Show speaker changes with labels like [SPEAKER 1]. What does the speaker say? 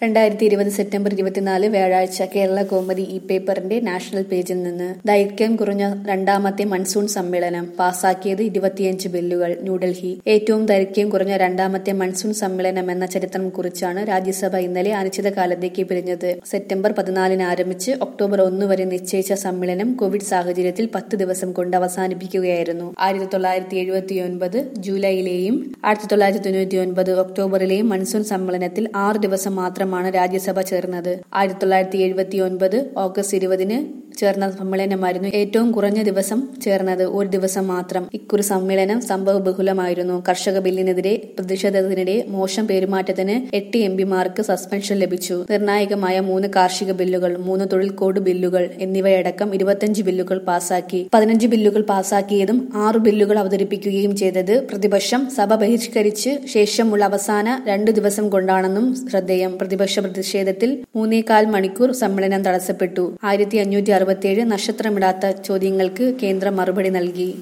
[SPEAKER 1] 2020 September 24 വ്യാഴാഴ്ച Kerala Kaumudi e പേപ്പറിന്റെ national പേജിൽ നിന്ന് ദൈർഘ്യം കുറഞ്ഞ രണ്ടാമത്തെ മൺസൂൺ സമ്മേളനം പാസാക്കിയത് 25 ബില്ലുകൾ. ന്യൂഡൽഹി. ഏറ്റവും ദൈർഘ്യം കുറഞ്ഞ രണ്ടാമത്തെ മൺസൂൺ സമ്മേളനം എന്ന ചരിത്രം കുറിച്ചാണ് രാജ്യസഭ ഇന്നലെ അനിശ്ചിതകാലത്തേക്ക് പിരിഞ്ഞത്. സെപ്റ്റംബർ 14 ആരംഭിച്ച് ഒക്ടോബർ 1 വരെ നിശ്ചയിച്ച സമ്മേളനം കോവിഡ് സാഹചര്യത്തിൽ 10 ദിവസം കൊണ്ട് അവസാനിപ്പിക്കുകയായിരുന്നു. 1979 ജൂലൈയിലെയും 1999 ഒക്ടോബറിലെയും മൺസൂൺ സമ്മേളനത്തിൽ 6 ദിവസം മാത്രമാണ് രാജ്യസഭ ചേർന്നത്. 1979 ഓഗസ്റ്റ് 20 ചേർന്ന സമ്മേളനമായിരുന്നു ഏറ്റവും കുറഞ്ഞ ദിവസം ചേർന്നത്, ഒരു ദിവസം മാത്രം. ഇക്കുറി സമ്മേളനം സംഭവബഹുലമായിരുന്നു. കർഷക ബില്ലിനെതിരെ പ്രതിഷേധത്തിനിടെ മോശം പെരുമാറ്റത്തിന് 8 എംപിമാർക്ക് സസ്പെൻഷൻ ലഭിച്ചു. നിർണായകമായ 3 കാർഷിക ബില്ലുകൾ, 3 തൊഴിൽ കോഡ് ബില്ലുകൾ എന്നിവയടക്കം 25 ബില്ലുകൾ പാസാക്കി. 15 ബില്ലുകൾ പാസാക്കിയതും 6 ബില്ലുകൾ അവതരിപ്പിക്കുകയും ചെയ്തത് പ്രതിപക്ഷം സഭ ബഹിഷ്കരിച്ച് ശേഷമുള്ള അവസാന 2 ദിവസം കൊണ്ടാണെന്നും ശ്രദ്ധേയം. പ്രതിപക്ഷ പ്രതിഷേധത്തിൽ 3.25 മണിക്കൂർ സമ്മേളനം തടസ്സപ്പെട്ടു. 1567 നക്ഷത്രമിടാത്ത ചോദ്യങ്ങൾക്ക് കേന്ദ്രം മറുപടി നൽകി.